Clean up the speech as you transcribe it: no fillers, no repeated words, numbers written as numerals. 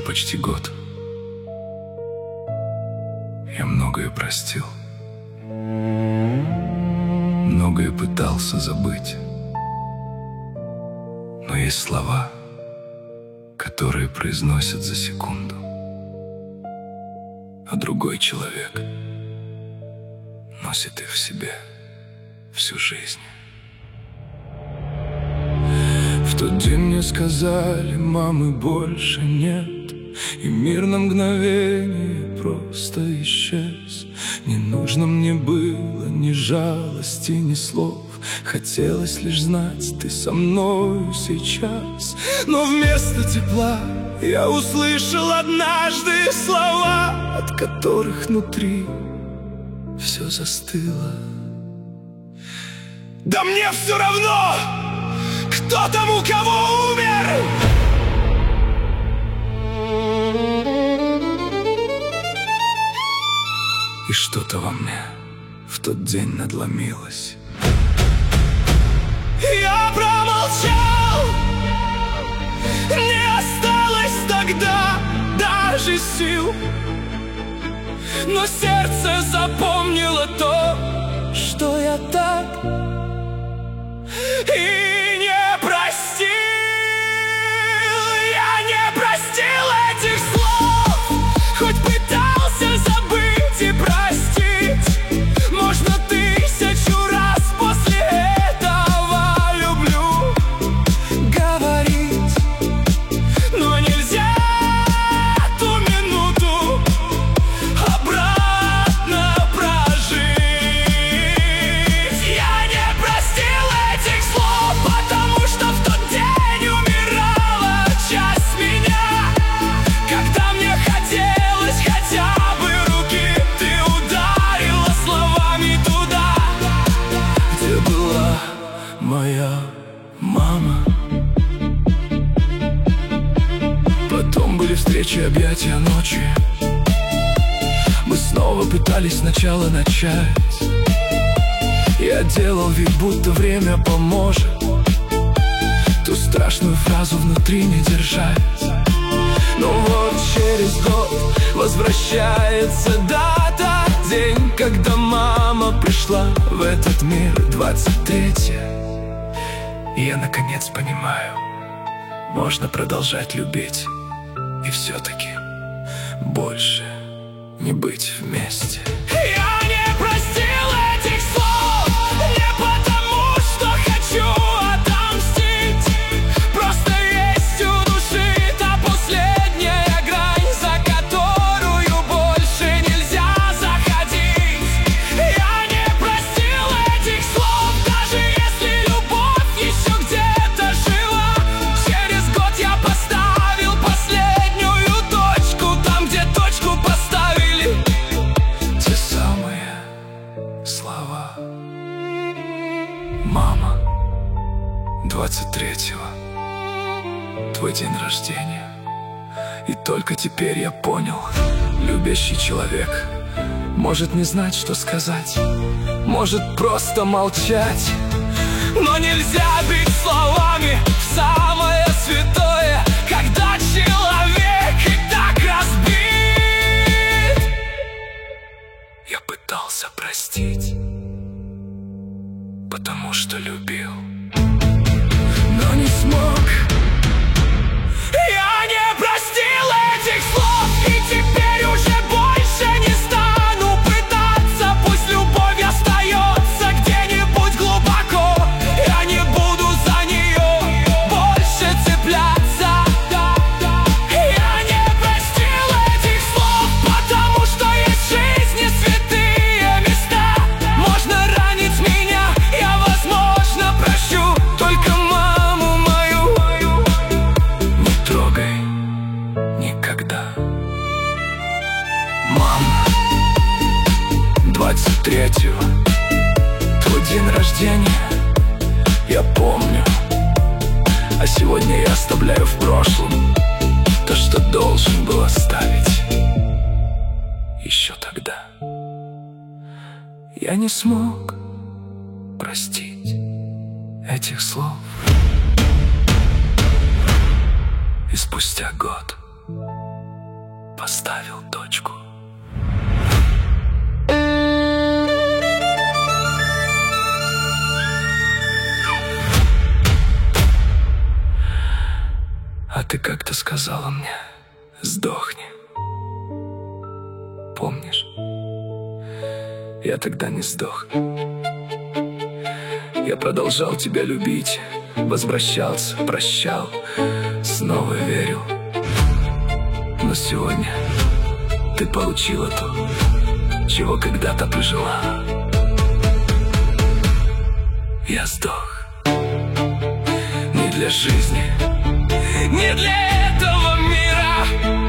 почти год. Я многое простил, многое пытался забыть. Но есть слова, которые произносят за секунду, а другой человек носит их в себе всю жизнь. В тот день мне сказали: мамы больше нет, и мир на мгновение просто исчез. Не нужно мне было ни жалости, ни слов. Хотелось лишь знать, ты со мною сейчас. Но вместо тепла я услышал однажды слова, от которых внутри все застыло. Да мне все равно, кто там у кого умер! И что-то во мне в тот день надломилось. Я промолчал, не осталось тогда даже сил, но сердце запомнило то, что я так и не простил. Я не простил этих слов, хоть пытался забыть и простить. Можно тысячу раз после этого люблю говорить, но нельзя ту минуту обратно прожить. Я не простил этих слов, потому что в тот день умирала часть меня. Когда мне хотелось хотя бы руки, ты ударила словами туда, где была моя мама. Потом были встречи, объятия ночи. Мы снова пытались сначала начать. Я делал вид, будто время поможет ту страшную фразу внутри не держать. Но вот через год возвращается дата, день, когда мама пришла в этот мир, 23-е. И я наконец понимаю, можно продолжать любить и все-таки больше не быть вместе. Я не простил этих слов не потому, что хочу отомстить. Просто есть у души та последняя грань, за которую больше нельзя заходить. Я не простил этих слов, даже если любовь еще где-то жива. Через год я поставил последнюю точку там, где точку поставили те самые слова. Мама, 23-го твой день рождения. И только теперь я понял, любящий человек может не знать, что сказать, может просто молчать. Но нельзя бить словами в самое святое, когда человек и так разбит. Я пытался простить, потому что любил, но не смог. Я не простил этих слов, и теперь уже больше не стану пытаться. Пусть любовь остается где-нибудь глубоко, я не буду за нее больше цепляться. Я не простил этих слов, потому что есть в жизни святые места. Можно ранить меня, я, возможно, прощу, только маму мою не трогай никогда. Мама, 23-го твой день рождения, я помню. А сегодня я оставляю в прошлом то, что должен был оставить еще тогда. Я не смог простить этих слов. И спустя год поставил точку. А ты как-то сказала мне: сдохни. Помнишь? Я тогда не сдох. Я продолжал тебя любить, возвращался, прощал, снова верил. Но сегодня ты получила то, чего когда-то пожелала. Я сдох. Не для жизни, не для этого мира.